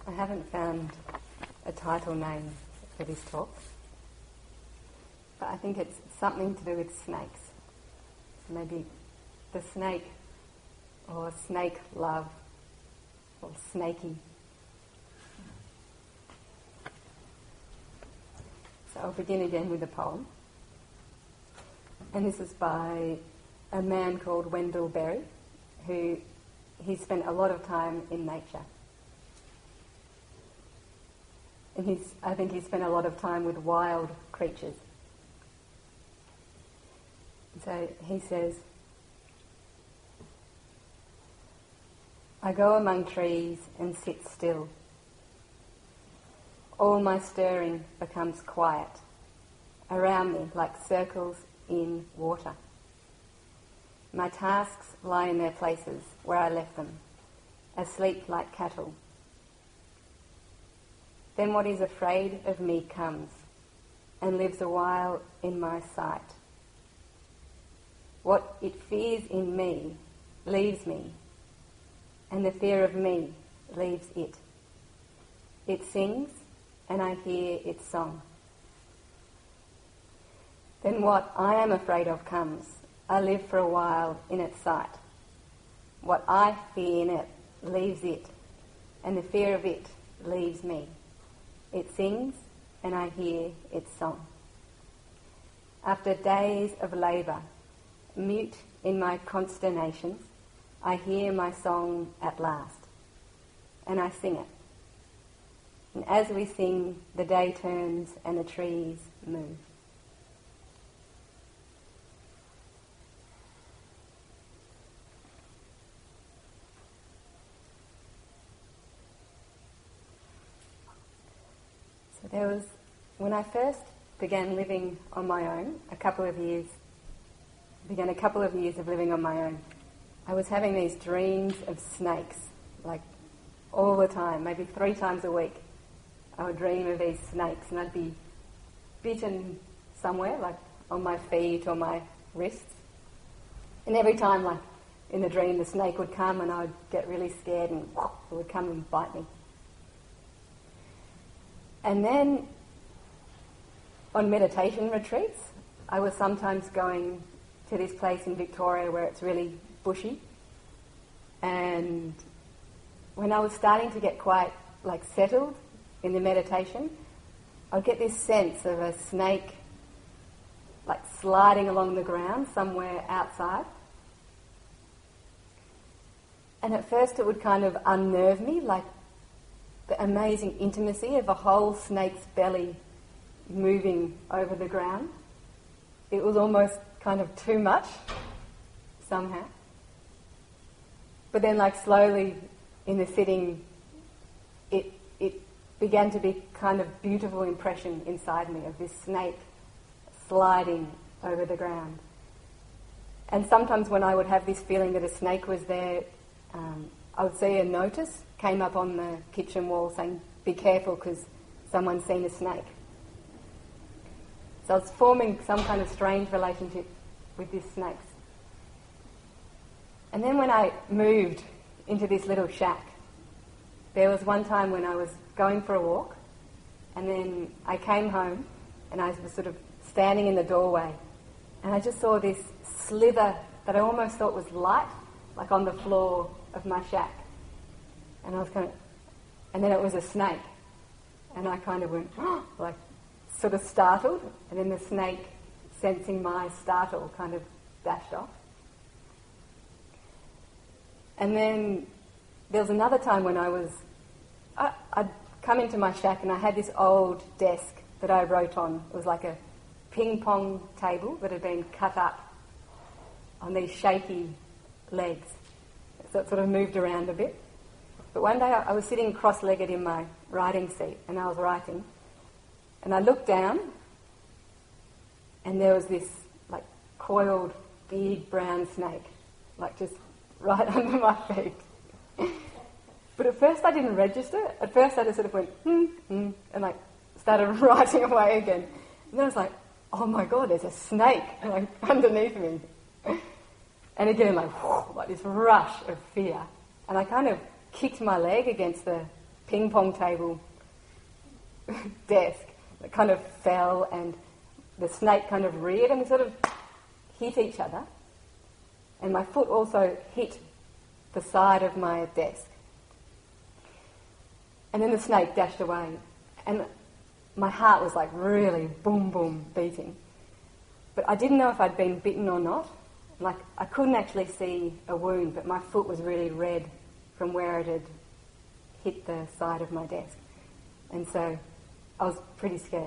I haven't found a title name for this talk, but I think it's something to do with snakes. Maybe the snake, or snake love, or snaky. So I'll begin again with a poem. And this is by a man called Wendell Berry, who he spent a lot of time in nature. And I think he spent a lot of time with wild creatures. So he says, I go among trees and sit still. All my stirring becomes quiet, around me like circles in water. My tasks lie in their places where I left them, asleep like cattle. Then what is afraid of me comes and lives a while in my sight. What it fears in me leaves me, and the fear of me leaves it. It sings, and I hear its song. Then what I am afraid of comes. I live for a while in its sight. What I fear in it leaves it, and the fear of it leaves me. It sings, and I hear its song. After days of labour, mute in my consternations, I hear my song at last, and I sing it. And as we sing, the day turns and the trees move. So when I first began living on my own, a couple of years of living on my own, I was having these dreams of snakes, like all the time, maybe 3 times a week. I would dream of these snakes and I'd be bitten somewhere, like on my feet or my wrists. And every time, like in the dream, the snake would come and I would get really scared and it would come and bite me. And then on meditation retreats, I was sometimes going to this place in Victoria where it's really bushy. And when I was starting to get quite settled in the meditation, I'd get this sense of a snake sliding along the ground somewhere outside. And at first it would kind of unnerve me, like the amazing intimacy of a whole snake's belly moving over the ground. It was almost kind of too much, somehow. But then slowly in the sitting, it began to be kind of beautiful impression inside me of this snake sliding over the ground. And sometimes when I would have this feeling that a snake was there, I would see a notice came up on the kitchen wall saying, be careful because someone's seen a snake. So I was forming some kind of strange relationship with these snakes. And then when I moved into this little shack, there was one time when I was going for a walk, and then I came home and I was sort of standing in the doorway, and I just saw this slither that I almost thought was light, like on the floor of my shack. And I was and then it was a snake. And I kind of went, sort of startled, and then the snake, sensing my startle, kind of dashed off. And then there was another time when I'd come into my shack and I had this old desk that I wrote on. It was like a ping pong table that had been cut up on these shaky legs. So it sort of moved around a bit. But one day I was sitting cross-legged in my writing seat and I was writing, and I looked down and there was this coiled big brown snake just right under my feet. But at first I didn't register. At first I just sort of went, and started writing away again. And then I was like, oh my God, there's a snake underneath me. And again, this rush of fear. And I kind of kicked my leg against the ping pong table desk that kind of fell, and the snake kind of reared, and we sort of hit each other. And my foot also hit the side of my desk. And then the snake dashed away. And my heart was like really boom, boom beating. But I didn't know if I'd been bitten or not. Like, I couldn't actually see a wound, but my foot was really red from where it had hit the side of my desk. And so I was pretty scared.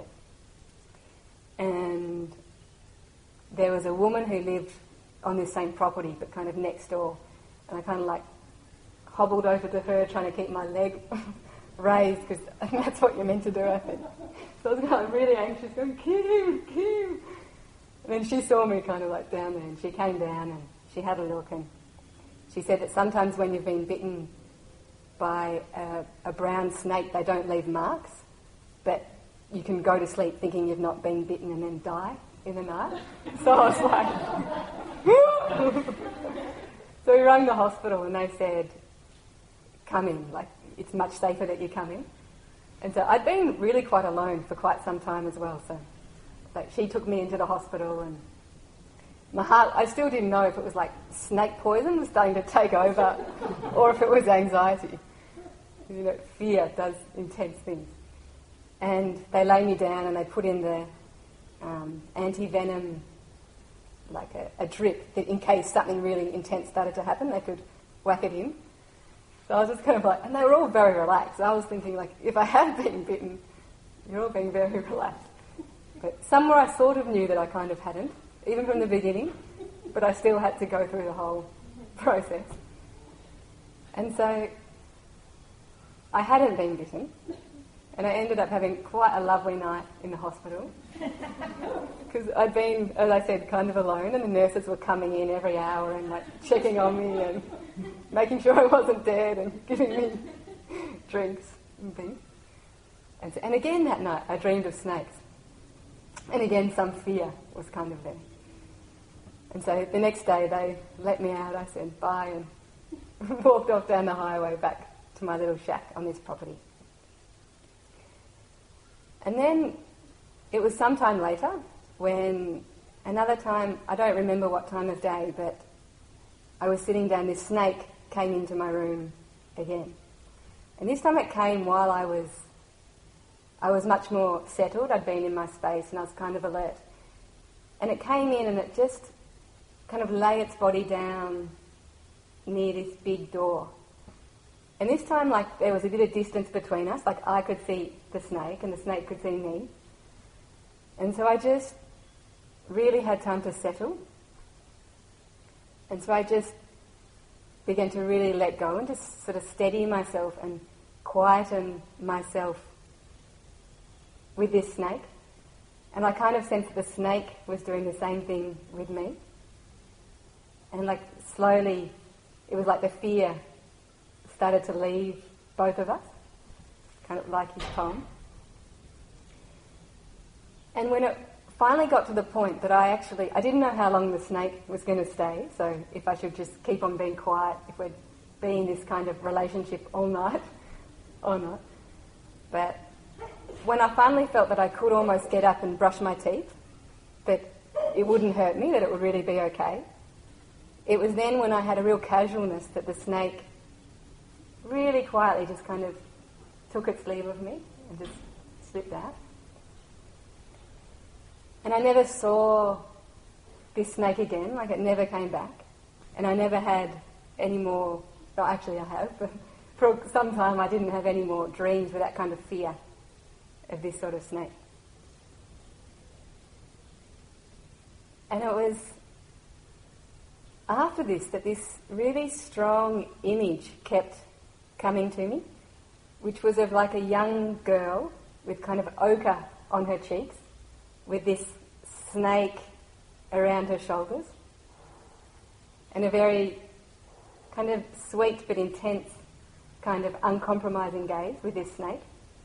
And there was a woman who lived on this same property, but kind of next door. And I kind of like hobbled over to her, trying to keep my leg raised, because that's what you're meant to do, I think. So I was kind of really anxious, going, Kim, Kim. And then she saw me kind of like down there, and she came down and she had a look, and she said that sometimes when you've been bitten by a brown snake, they don't leave marks, but you can go to sleep thinking you've not been bitten and then die in the night. So I was like, so we rang the hospital and they said, come in, like it's much safer that you come in. And so I'd been really quite alone for quite some time as well, so like she took me into the hospital, and my heart, I still didn't know if it was like snake poison was starting to take over or if it was anxiety. You know, fear does intense things. And they lay me down and they put in the anti-venom, like a drip, that in case something really intense started to happen, they could whack it in. So I was just kind of like, and they were all very relaxed. I was thinking, like, if I had been bitten, you're all being very relaxed. But somewhere I sort of knew that I kind of hadn't, even from the beginning, but I still had to go through the whole process. And so I hadn't been bitten, and I ended up having quite a lovely night in the hospital, because I'd been, as I said, kind of alone, and the nurses were coming in every hour and like checking on me and making sure I wasn't dead and giving me drinks and things. And again that night I dreamed of snakes. And again, some fear was kind of there. And so the next day they let me out, I said bye, and walked off down the highway back to my little shack on this property. And then it was some time later when another time, I don't remember what time of day, but I was sitting down, this snake came into my room again. And this time it came while I was much more settled. I'd been in my space and I was kind of alert. And it came in and it just kind of lay its body down near this big door. And this time, like, there was a bit of distance between us, like I could see the snake and the snake could see me. And so I just really had time to settle. And so I just began to really let go and just sort of steady myself and quieten myself with this snake. And I kind of sensed the snake was doing the same thing with me. And like slowly, it was like the fear started to leave both of us, kind of like his poem. And when it finally got to the point that I didn't know how long the snake was going to stay, so if I should just keep on being quiet, if we'd be in this kind of relationship all night or not. But when I finally felt that I could almost get up and brush my teeth, that it wouldn't hurt me, that it would really be okay, it was then when I had a real casualness that the snake really quietly just kind of took its leave of me and just slipped out. And I never saw this snake again, like it never came back. And I never had any more, well actually I have, but for some time I didn't have any more dreams with that kind of fear of this sort of snake. And it was after this that this really strong image kept coming to me, which was of like a young girl with kind of ochre on her cheeks, with this snake around her shoulders, and a very kind of sweet but intense kind of uncompromising gaze with this snake.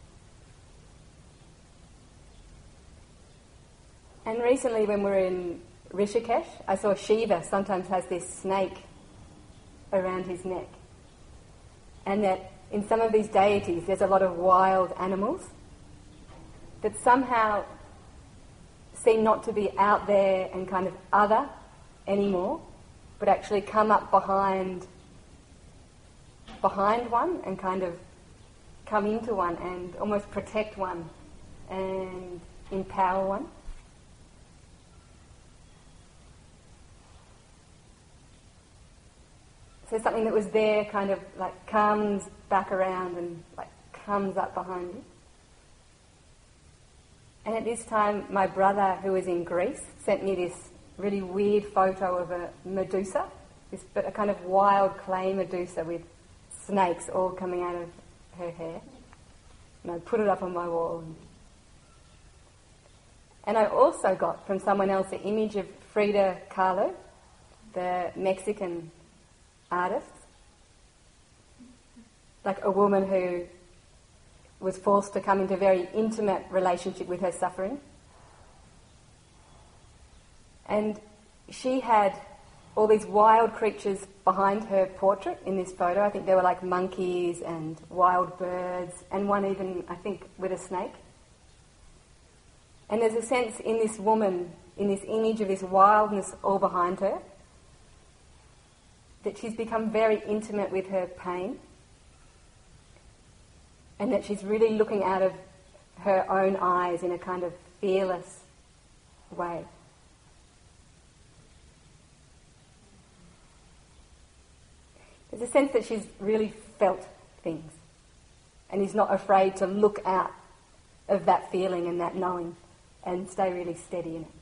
And recently when we were in Rishikesh, I saw Shiva sometimes has this snake around his neck. And that in some of these deities there's a lot of wild animals that somehow seem not to be out there and kind of other anymore, but actually come up behind one and kind of come into one and almost protect one and empower one. So something that was there kind of like comes back around and like comes up behind you. And at this time, my brother, who was in Greece, sent me this really weird photo of a Medusa, but a kind of wild clay Medusa with snakes all coming out of her hair. And I put it up on my wall. And I also got from someone else the image of Frida Kahlo, the Mexican artist, like a woman who was forced to come into a very intimate relationship with her suffering. And she had all these wild creatures behind her portrait in this photo. I think there were like monkeys and wild birds, and one even, I think, with a snake. And there's a sense in this woman, in this image of this wildness all behind her, that she's become very intimate with her pain, and that she's really looking out of her own eyes in a kind of fearless way. There's a sense that she's really felt things and is not afraid to look out of that feeling and that knowing and stay really steady in it.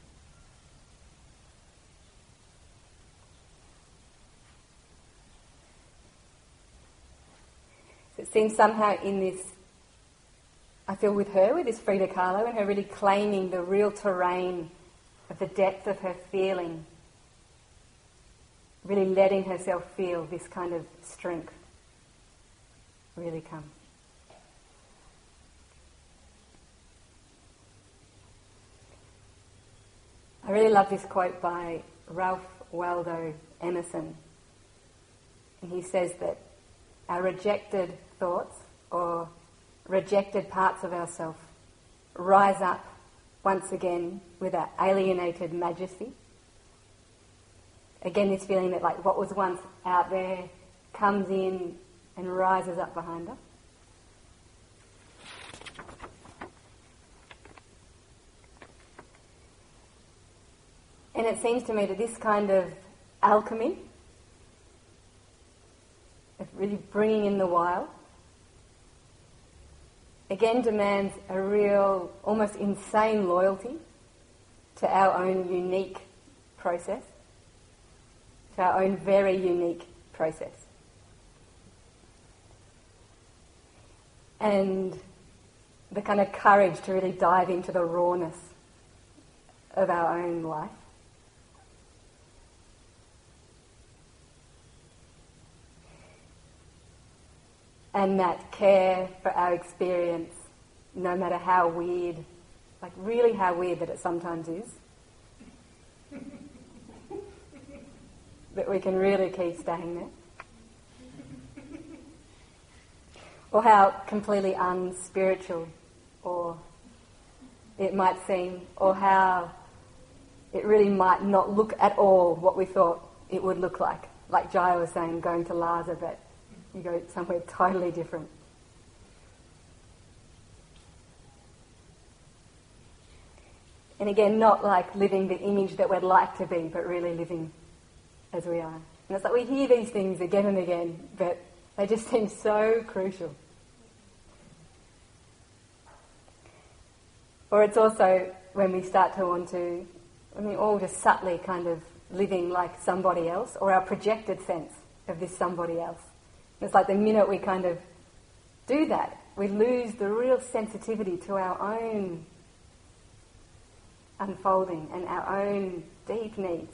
So it seems somehow in this, I feel with her, with this Frida Kahlo, and her really claiming the real terrain of the depth of her feeling, really letting herself feel this kind of strength really come. I really love this quote by Ralph Waldo Emerson. And he says that our rejected thoughts or rejected parts of ourselves rise up once again with our alienated majesty. Again, this feeling that like what was once out there comes in and rises up behind us. And it seems to me that this kind of alchemy, of really bringing in the wild, again demands a real, almost insane loyalty to our own unique process, to our own very unique process. And the kind of courage to really dive into the rawness of our own life. And that care for our experience, no matter how weird, like really how weird that it sometimes is, that we can really keep staying there. Or how completely unspiritual or it might seem, or how it really might not look at all what we thought it would look like Jaya was saying, going to Lhasa, but you go somewhere totally different. And again, not like living the image that we'd like to be, but really living as we are. And it's like we hear these things again and again, but they just seem so crucial. Or it's also when we start to want to, all just subtly kind of living like somebody else, or our projected sense of this somebody else. It's like the minute we kind of do that, we lose the real sensitivity to our own unfolding and our own deep needs.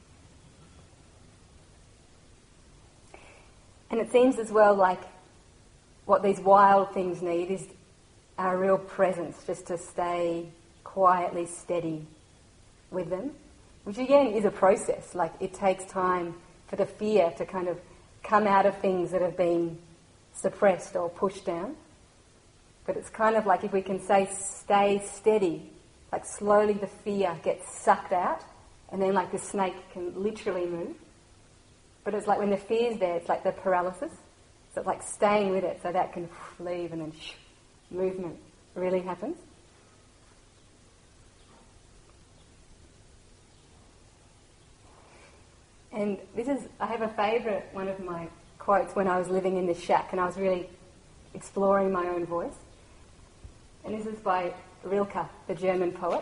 And it seems as well like what these wild things need is our real presence, just to stay quietly steady with them, which again is a process. Like it takes time for the fear to kind of come out of things that have been suppressed or pushed down. But it's kind of like if we can say stay steady, like slowly the fear gets sucked out, and then like the snake can literally move. But it's like when the fear's there, it's like the paralysis. So it's like staying with it so that can leave and then movement really happens. And I have a favourite, one of my quotes when I was living in this shack and I was really exploring my own voice. And this is by Rilke, the German poet.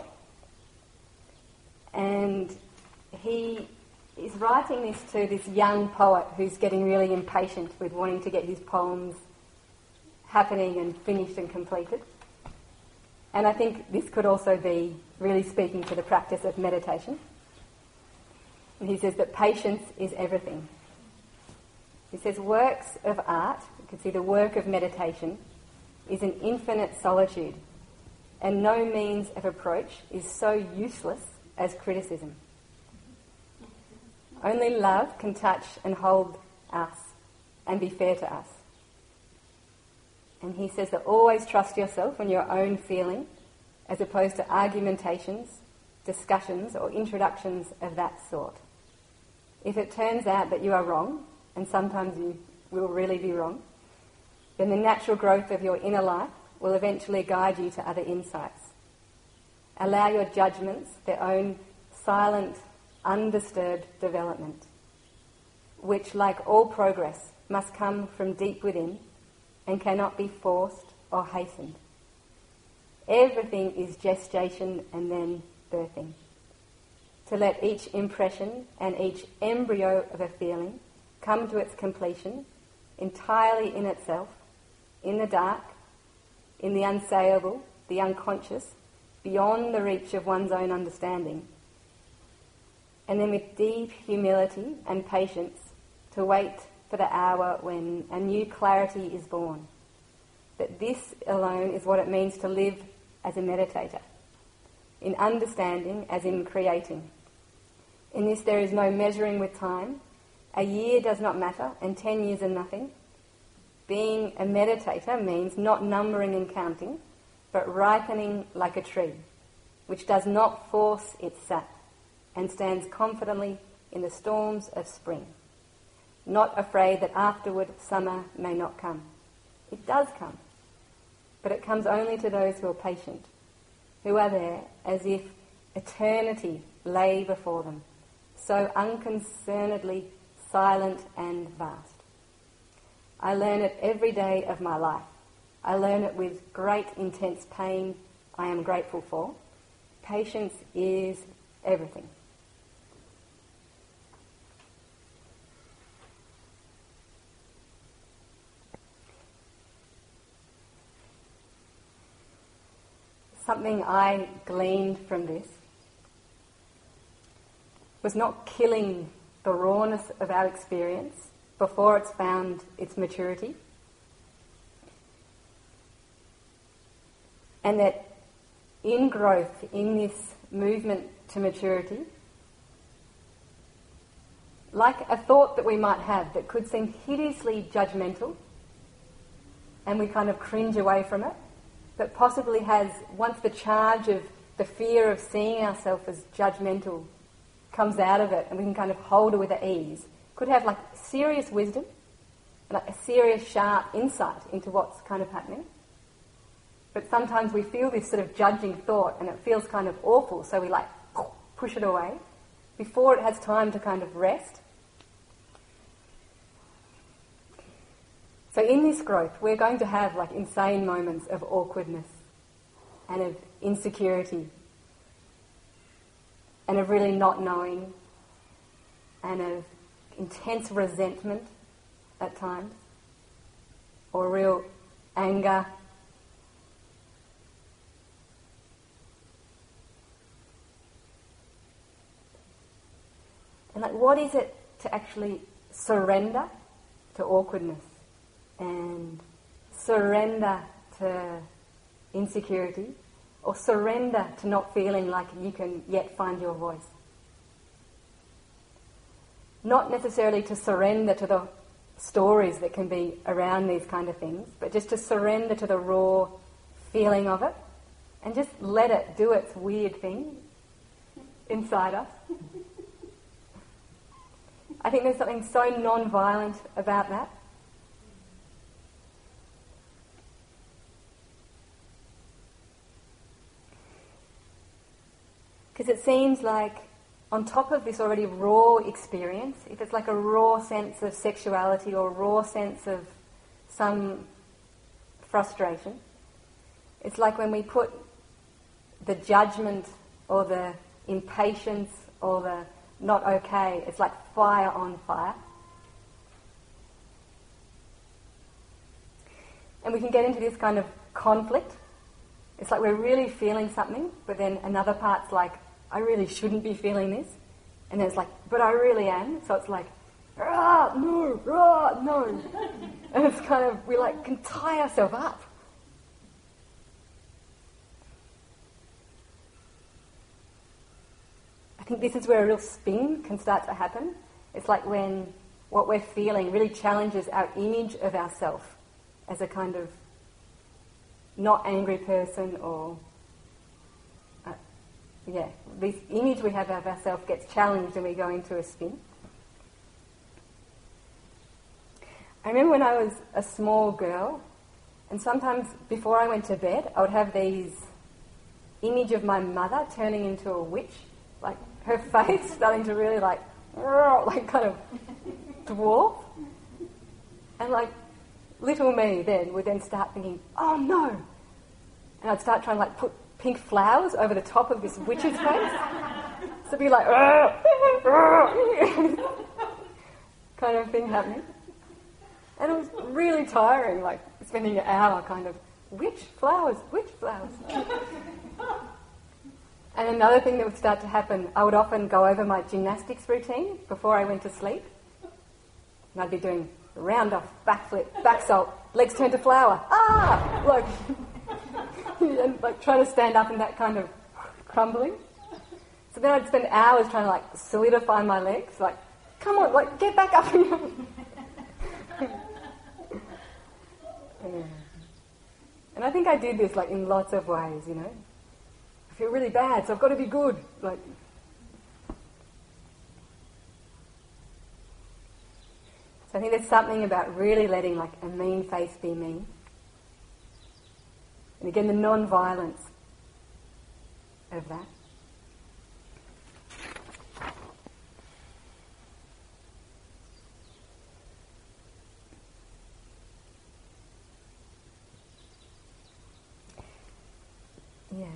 And he is writing this to this young poet who's getting really impatient with wanting to get his poems happening and finished and completed. And I think this could also be really speaking to the practice of meditation. And he says that patience is everything. He says works of art, you can see the work of meditation, is an infinite solitude, and no means of approach is so useless as criticism. Only love can touch and hold us and be fair to us. And he says that always trust yourself and your own feeling as opposed to argumentations, discussions or introductions of that sort. If it turns out that you are wrong, and sometimes you will really be wrong, then the natural growth of your inner life will eventually guide you to other insights. Allow your judgments their own silent, undisturbed development, which, like all progress, must come from deep within and cannot be forced or hastened. Everything is gestation and then birthing. To let each impression and each embryo of a feeling come to its completion entirely in itself, in the dark, in the unsayable, the unconscious, beyond the reach of one's own understanding. And then with deep humility and patience to wait for the hour when a new clarity is born. That this alone is what it means to live as a meditator, in understanding as in creating. In this there is no measuring with time. A year does not matter, and 10 years are nothing. Being a meditator means not numbering and counting, but ripening like a tree, which does not force its sap, and stands confidently in the storms of spring, not afraid that afterward summer may not come. It does come, but it comes only to those who are patient, who are there as if eternity lay before them, so unconcernedly silent and vast. I learn it every day of my life. I learn it with great intense pain I am grateful for. Patience is everything. Something I gleaned from this was not killing the rawness of our experience before it's found its maturity. And that in growth, in this movement to maturity, like a thought that we might have that could seem hideously judgmental, and we kind of cringe away from it, but possibly has, once the charge of the fear of seeing ourselves as judgmental comes out of it and we can kind of hold it with ease, could have like serious wisdom, like a serious sharp insight into what's kind of happening. But sometimes we feel this sort of judging thought and it feels kind of awful, so we like push it away before it has time to kind of rest. So in this growth, we're going to have like insane moments of awkwardness and of insecurity and of really not knowing and of intense resentment at times or real anger. And like, what is it to actually surrender to awkwardness and surrender to insecurity, or surrender to not feeling like you can yet find your voice? Not necessarily to surrender to the stories that can be around these kind of things, but just to surrender to the raw feeling of it and just let it do its weird thing inside us. I think there's something so non-violent about that. Because it seems like on top of this already raw experience, if it's like a raw sense of sexuality or a raw sense of some frustration, it's like when we put the judgment or the impatience or the not okay, it's like fire on fire. And we can get into this kind of conflict. It's like we're really feeling something, but then another part's like, I really shouldn't be feeling this. And then it's like, but I really am. So it's like, no. And it's kind of, we like can tie ourselves up. I think this is where a real spin can start to happen. It's like when what we're feeling really challenges our image of ourselves as a kind of not angry person or this image we have of ourselves gets challenged and we go into a spin. I remember when I was a small girl, and sometimes before I went to bed, I would have these image of my mother turning into a witch, like her face starting to really like kind of dwarf. And like little me then would then start thinking, oh no! And I'd start trying to like put pink flowers over the top of this witch's face. So it'd be like, kind of thing happening. And it was really tiring, like spending an hour kind of, witch flowers. And another thing that would start to happen, I would often go over my gymnastics routine before I went to sleep. And I'd be doing round off, backflip, back salt, legs turn to flower. Like, and like trying to stand up in that kind of crumbling. So then I'd spend hours trying to like solidify my legs, like, come on, like get back up. And I think I did this like in lots of ways, you know. I feel really bad, so I've got to be good. Like, so I think there's something about really letting like a mean face be mean. And again, the non-violence of that. Yeah.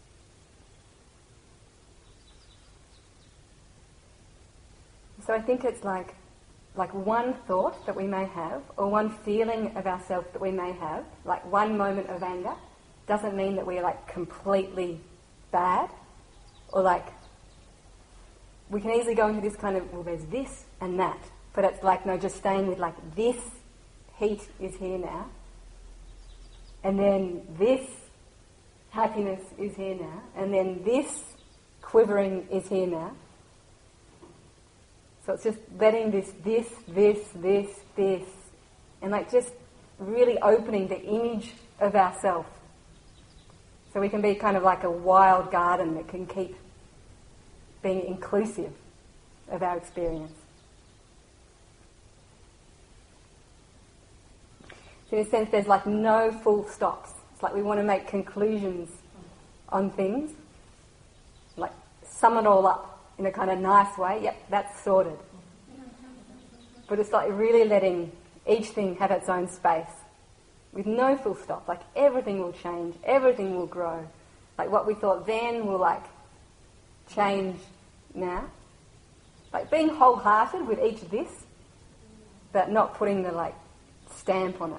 So I think it's like one thought that we may have, or one feeling of ourselves that we may have, like one moment of anger, doesn't mean that we're like completely bad, or like we can easily go into this kind of, well, there's this and that, but it's like, no, just staying with like this heat is here now, and then this happiness is here now, and then this quivering is here now. So it's just letting this, and like just really opening the image of ourself. So we can be kind of like a wild garden that can keep being inclusive of our experience. So in a sense, there's like no full stops. It's like we want to make conclusions on things, like sum it all up in a kind of nice way. Yep, that's sorted. But it's like really letting each thing have its own space with no full stop. Like everything will change, everything will grow. Like what we thought then will like change now. Like being wholehearted with each of this, but not putting the like stamp on it.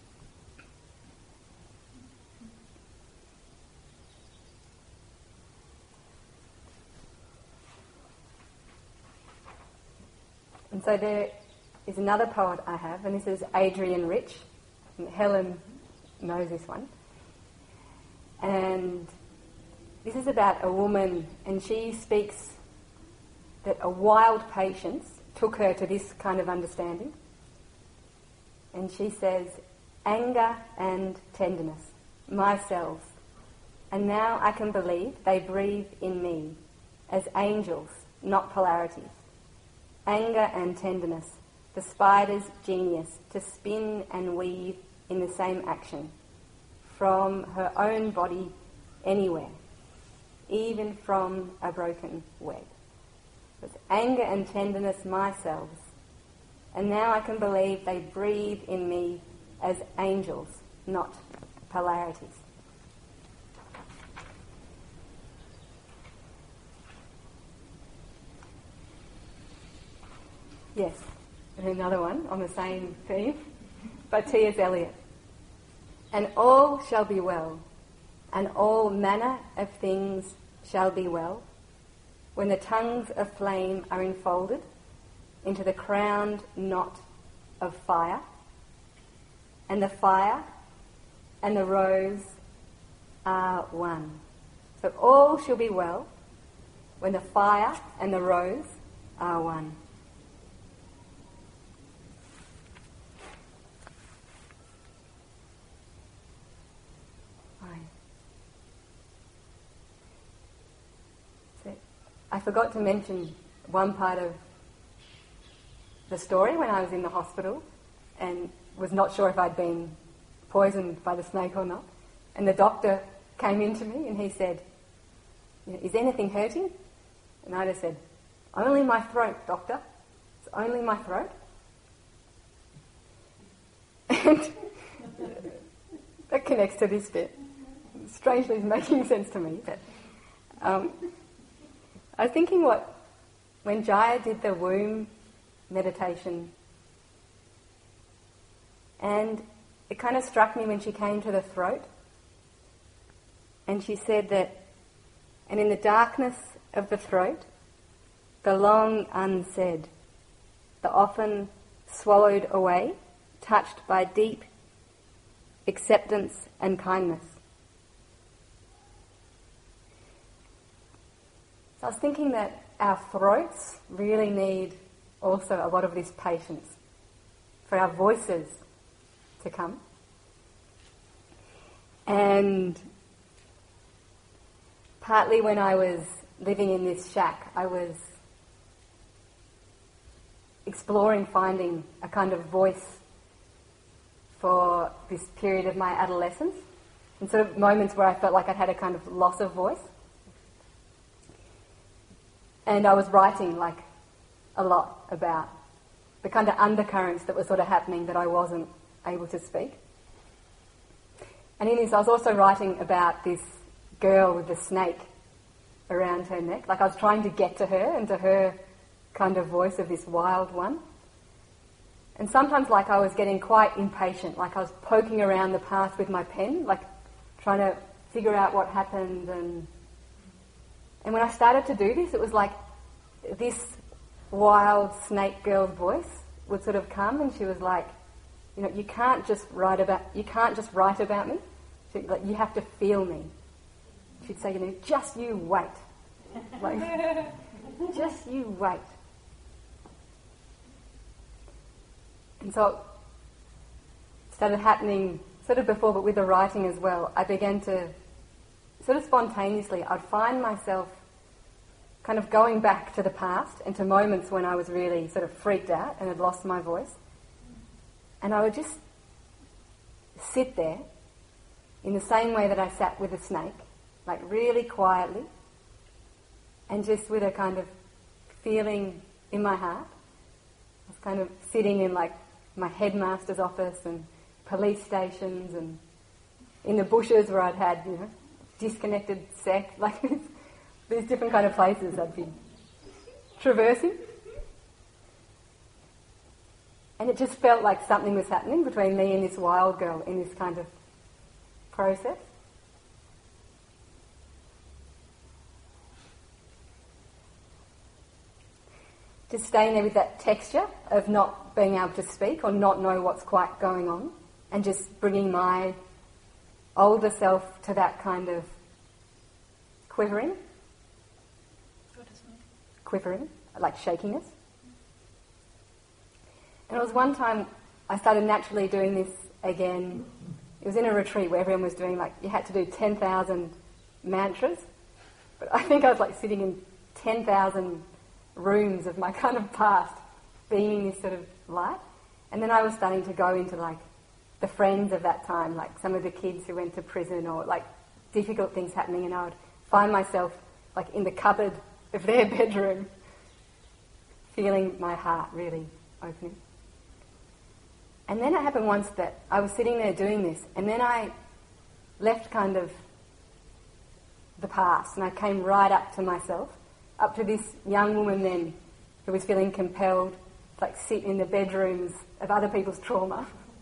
And so there is another poet I have, and this is Adrienne Rich. And Helen knows this one. And this is about a woman, and she speaks that a wild patience took her to this kind of understanding. And she says, anger and tenderness, my selves. And now I can believe they breathe in me as angels, not polarities. Anger and tenderness, the spider's genius to spin and weave in the same action, from her own body anywhere, even from a broken web. It's anger and tenderness, my selves. And now I can believe they breathe in me as angels, not polarities. Yes, and another one on the same theme, by T.S. Eliot. And all shall be well, and all manner of things shall be well, when the tongues of flame are enfolded into the crowned knot of fire, and the fire and the rose are one. So all shall be well when the fire and the rose are one. I forgot to mention one part of the story when I was in the hospital and was not sure if I'd been poisoned by the snake or not. And the doctor came in to me and he said, is anything hurting? And I just said, only my throat, doctor. It's only my throat. And that connects to this bit. Strangely, it's making sense to me. But I was thinking when Jaya did the womb meditation, and it kind of struck me when she came to the throat, and she said that, and in the darkness of the throat, the long unsaid, the often swallowed away, touched by deep acceptance and kindness. So I was thinking that our throats really need also a lot of this patience for our voices to come. And partly when I was living in this shack, I was exploring finding a kind of voice for this period of my adolescence, and sort of moments where I felt like I'd had a kind of loss of voice. And I was writing a lot about the kind of undercurrents that were sort of happening that I wasn't able to speak. And in this I was also writing about this girl with the snake around her neck. I was trying to get to her and to her kind of voice of this wild one. And sometimes I was getting quite impatient, I was poking around the path with my pen, trying to figure out what happened. And when I started to do this, it was like this wild snake girl's voice would sort of come, and she was like, you can't just write about me. You have to feel me. She'd say, just you wait. Just you wait. And so it started happening sort of before, but with the writing as well. I began to sort of spontaneously, I'd find myself kind of going back to the past and to moments when I was really sort of freaked out and had lost my voice. And I would just sit there in the same way that I sat with a snake, really quietly, and just with a kind of feeling in my heart. I was kind of sitting in my headmaster's office and police stations and in the bushes where I'd had, disconnected sex, these different kind of places I'd be traversing. And it just felt like something was happening between me and this wild girl in this kind of process. Just staying there with that texture of not being able to speak or not know what's quite going on, and just bringing my older self to that kind of quivering, like shakiness. And it was one time I started naturally doing this again. It was in a retreat where everyone was doing, like, you had to do 10,000 mantras. But I think I was like sitting in 10,000 rooms of my kind of past, being this sort of light. And then I was starting to go into like the friends of that time, like some of the kids who went to prison or like difficult things happening, and I would find myself like in the cupboard of their bedroom, feeling my heart really opening. And then it happened once that I was sitting there doing this, and then I left kind of the past, and I came right up to myself, up to this young woman then who was feeling compelled to like sit in the bedrooms of other people's trauma.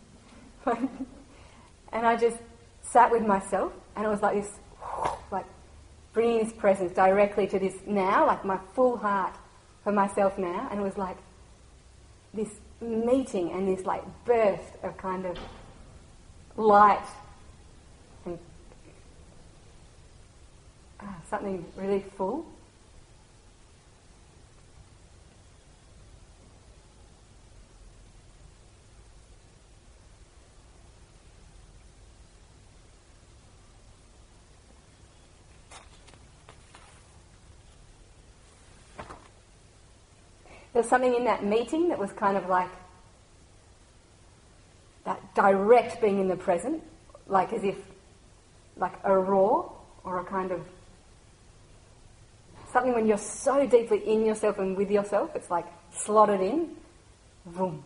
And I just sat with myself, and it was like this, like bringing this presence directly to this now, like my full heart for myself now, and it was like this meeting and this like burst of kind of light and something really full. There was something in that meeting that was kind of like that direct being in the present, like as if like a roar or a kind of something when you're so deeply in yourself and with yourself, it's like slotted in, boom.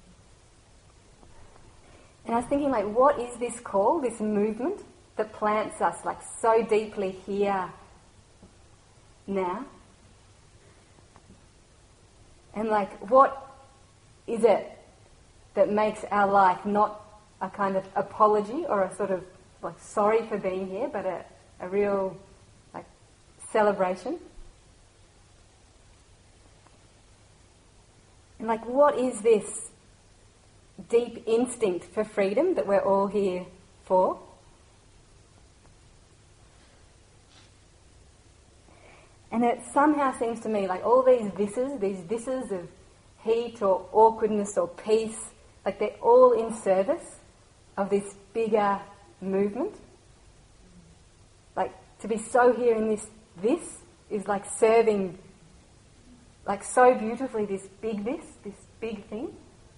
And I was thinking, like, what is this called, this movement that plants us like so deeply here now? And like, what is it that makes our life not a kind of apology or a sort of like sorry for being here, but a real like celebration? And like, what is this deep instinct for freedom that we're all here for? And it somehow seems to me like all these thises of heat or awkwardness or peace, like they're all in service of this bigger movement. Like to be so here in this is like serving like so beautifully this big thing.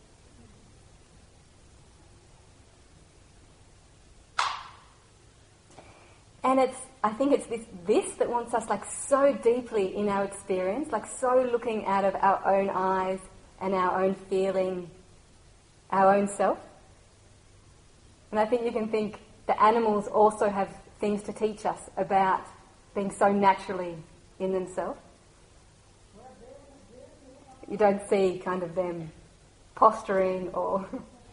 And I think it's this that wants us like so deeply in our experience, like so looking out of our own eyes and our own feeling, our own self. And I think you can think the animals also have things to teach us about being so naturally in themselves. You don't see kind of them posturing or...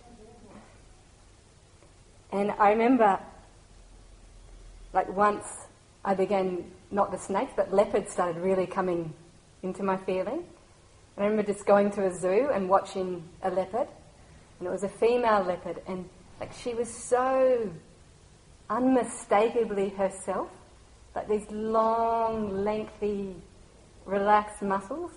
And I remember, like once I began, not the snakes, but leopards started really coming into my feeling. And I remember just going to a zoo and watching a leopard, and it was a female leopard, and like she was so unmistakably herself, like these long, lengthy, relaxed muscles.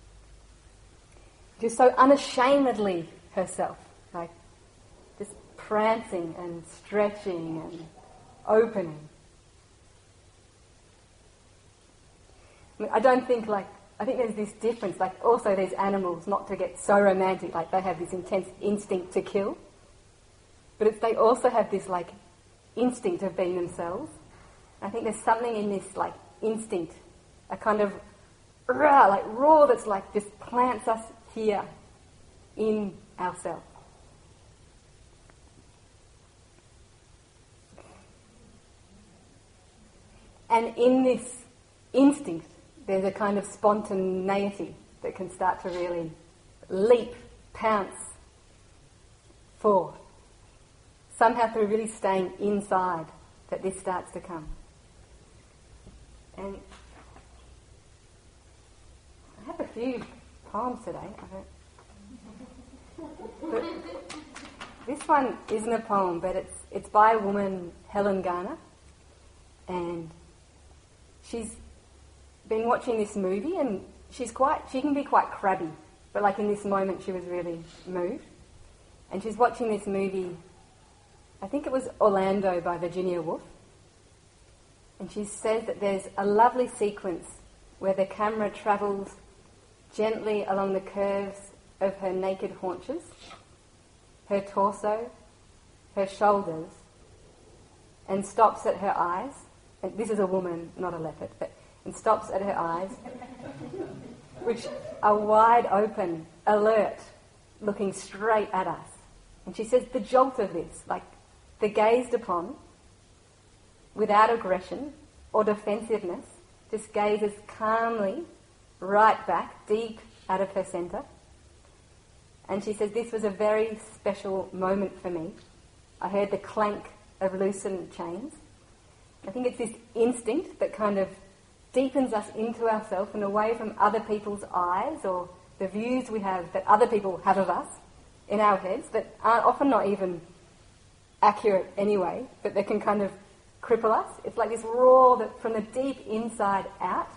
Just so unashamedly herself, like just prancing and stretching and opening. I think there's this difference, like also these animals, not to get so romantic, like they have this intense instinct to kill, but they also have this like instinct of being themselves. I think there's something in this like instinct, a kind of roar that's like just plants us here in ourselves. And in this instinct, there's a kind of spontaneity that can start to really leap, pounce forth. Somehow through really staying inside that this starts to come. And I have a few poems today. But this one isn't a poem, but it's by a woman, Helen Garner, and she's been watching this movie, and she can be quite crabby, but like in this moment she was really moved. And she's watching this movie, I think it was Orlando by Virginia Woolf. And she says that there's a lovely sequence where the camera travels gently along the curves of her naked haunches, her torso, her shoulders, and stops at her eyes. And this is a woman, not a leopard, and stops at her eyes, which are wide open, alert, looking straight at us. And she says the jolt of this, like the gazed upon, without aggression or defensiveness, just gazes calmly right back, deep out of her centre. And she says, this was a very special moment for me. I heard the clank of loosened chains. I think it's this instinct that kind of deepens us into ourselves and away from other people's eyes or the views we have that other people have of us in our heads that are often not even accurate anyway, but they can kind of cripple us. It's like this roar that from the deep inside out.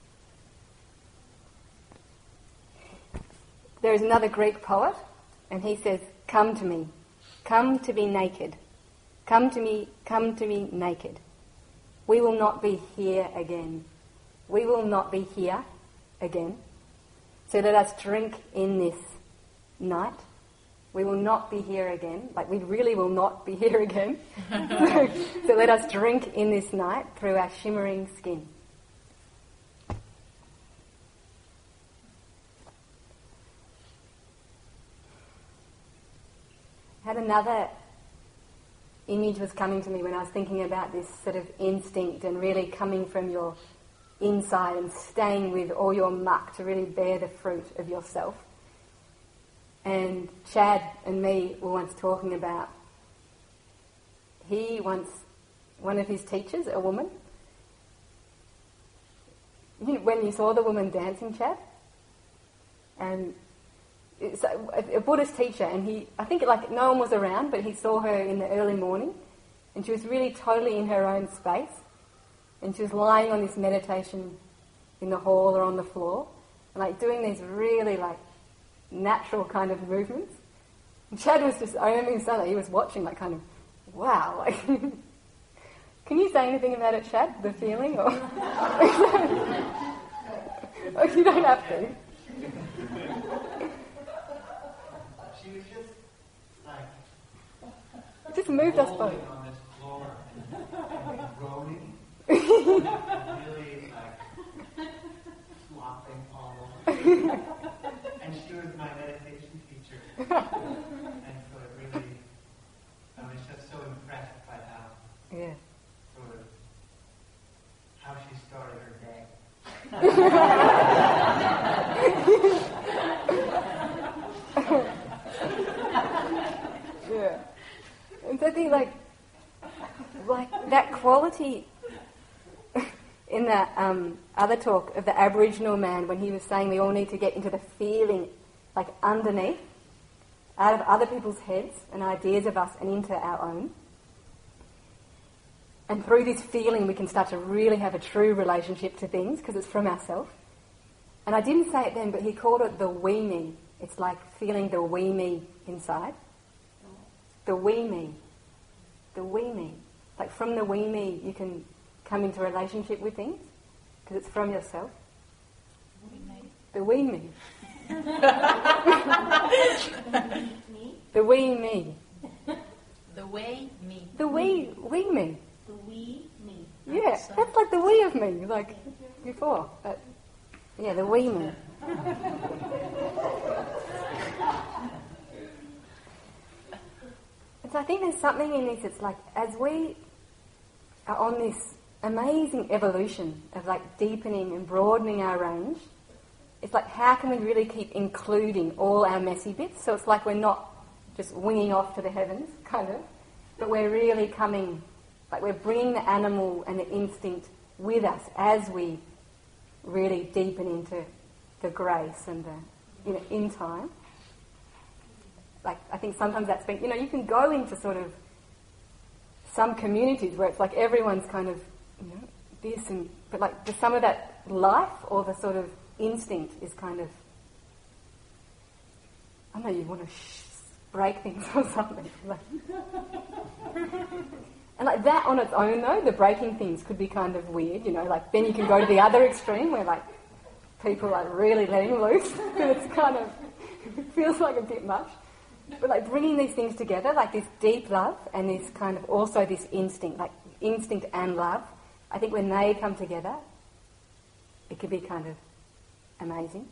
There is another Greek poet, and he says, come to me naked. Come to me naked. We will not be here again. We will not be here again. So let us drink in this night. We will not be here again. Like, we really will not be here again. So let us drink in this night through our shimmering skin. I had another image was coming to me when I was thinking about this sort of instinct and really coming from your inside and staying with all your muck to really bear the fruit of yourself. And Chad and me were once talking about, one of his teachers, a woman, when you saw the woman dancing, Chad, and it's a Buddhist teacher, and I think like no one was around, but he saw her in the early morning, and she was really totally in her own space, and she was lying on this meditation in the hall or on the floor, and like doing these really like natural kind of movements. And Chad was just, I remember him saying that he was watching like kind of, wow, like, can you say anything about it, Chad, the feeling, or? Or you don't have to. She was just like... It just moved us both. On this floor and groaning. Really like flopping all over. And she was my meditation teacher. And so it really... I was just so impressed by how she started her day. Yeah. And so I think like that quality in that other talk of the Aboriginal man when he was saying we all need to get into the feeling like underneath, out of other people's heads and ideas of us and into our own. And through this feeling we can start to really have a true relationship to things because it's from ourselves. And I didn't say it then, but he called it the we me. It's like feeling the we me inside. The we me. The we me. Like from the we me you can come into a relationship with things because it's from yourself. The we me. The we me. The way me. The we me. The we me. Yeah, that's like the we of me, like before. But yeah, the we me. And so I think there's something in this, it's like as we are on this amazing evolution of like deepening and broadening our range, it's like how can we really keep including all our messy bits? So it's like we're not just winging off to the heavens, kind of, but we're really coming, like we're bringing the animal and the instinct with us as we really deepen into the grace and the, in time. Like, I think sometimes that's been, you can go into sort of some communities where it's like everyone's kind of, this and, but like some of that life or the sort of instinct is kind of, I don't know, you want to break things or something. And like that on its own though, the breaking things could be kind of weird, you know, like then you can go to the other extreme where like people are really letting loose and it's kind of, it feels like a bit much. But like bringing these things together, like this deep love and this kind of also this instinct, like instinct and love, I think when they come together, it could be kind of amazing.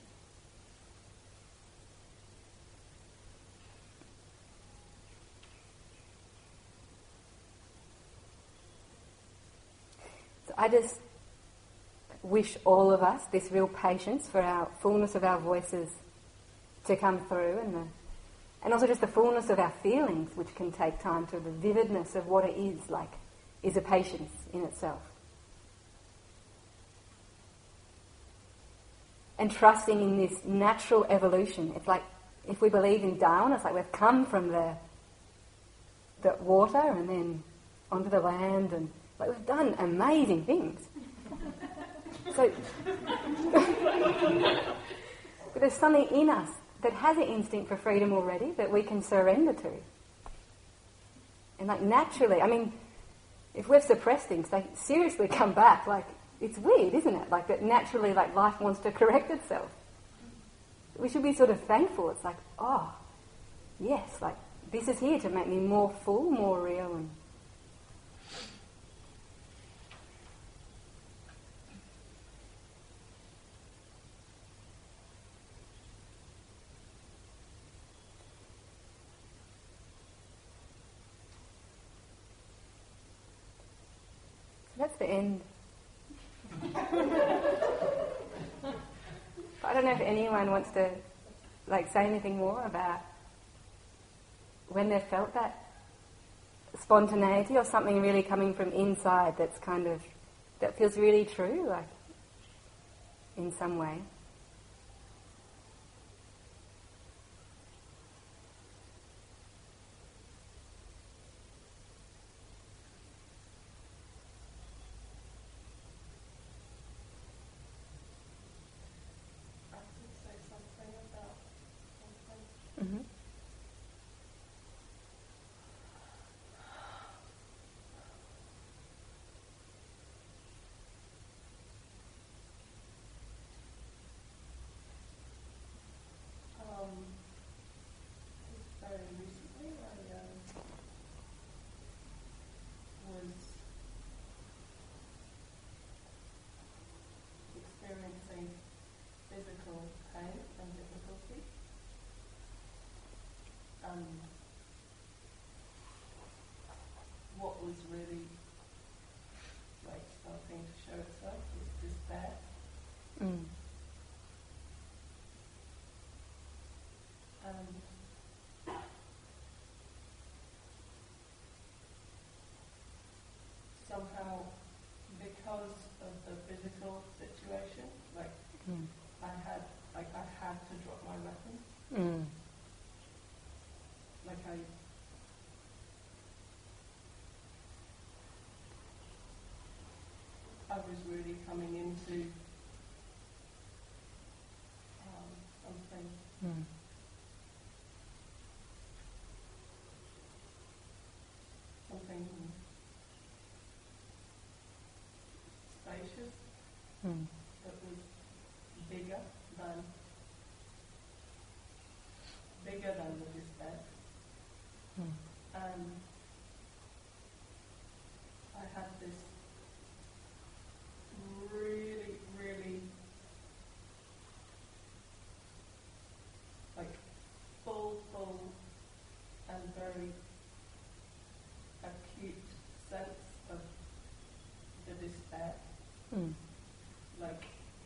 So I just wish all of us this real patience for our fullness of our voices to come through, and also just the fullness of our feelings, which can take time, to the vividness of what it is, like, is a patience in itself. And trusting in this natural evolution. It's like, if we believe in Darwin, it's like we've come from the water and then onto the land, and like we've done amazing things. So, but there's something in us that has an instinct for freedom already that we can surrender to. And like naturally, I mean, if we've suppressed things, they seriously come back. Like, it's weird, isn't it? Like that naturally, like life wants to correct itself. We should be sort of thankful. It's like, oh, yes, like this is here to make me more full, more real, and that's the end. I don't know if anyone wants to like say anything more about when they've felt that spontaneity or something really coming from inside that's kind of, that feels really true, like in some way. Mm-hmm. Very recently, I was experiencing physical pain and difficulty. What was really like starting to show itself was despair. Mm. Somehow, because of the physical situation, like I had to drop my weapon. Mm. Like I was really coming into something. Mm. Something spacious that was bigger than the despair. And I had this really, really like full and very acute sense of the despair. Like,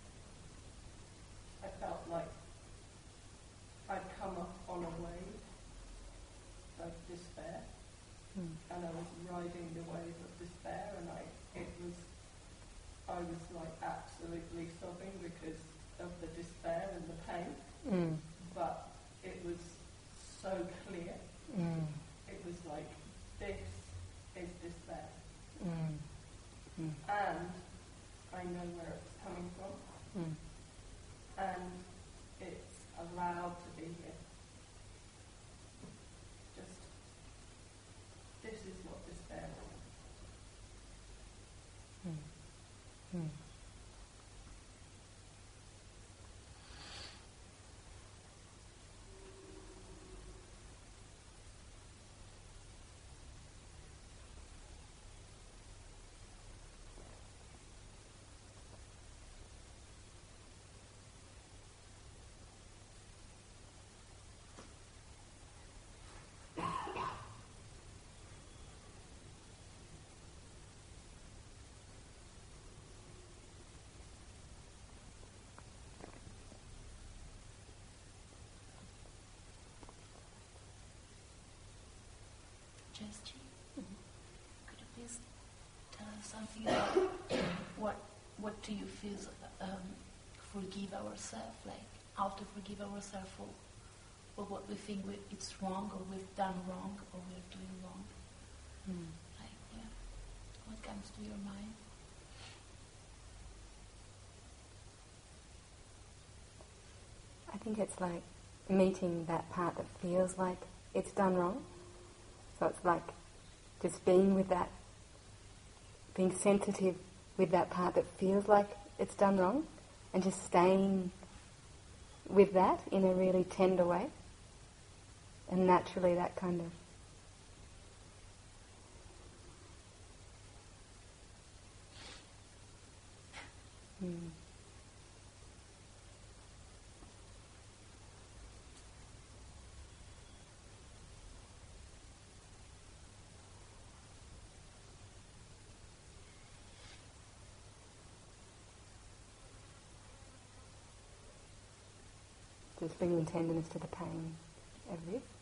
I felt like I'd come up on a wave of despair, and I was riding the wave of despair, and I was like absolutely sobbing because of the despair and the pain, but it was so clear. It was like, this is despair. And I know where it's coming from. And it's allowed to be here. Mm. Jessie, could you please tell us something about what do you feel forgive ourselves, like how to forgive ourselves for what we think it's wrong or we've done wrong or we're doing wrong? Like, yeah, what comes to your mind? I think it's like meeting that part that feels like it's done wrong. So it's like just being with that, being sensitive with that part that feels like it's done wrong, and just staying with that in a really tender way. And naturally that kind of just bringing tenderness to the pain of this.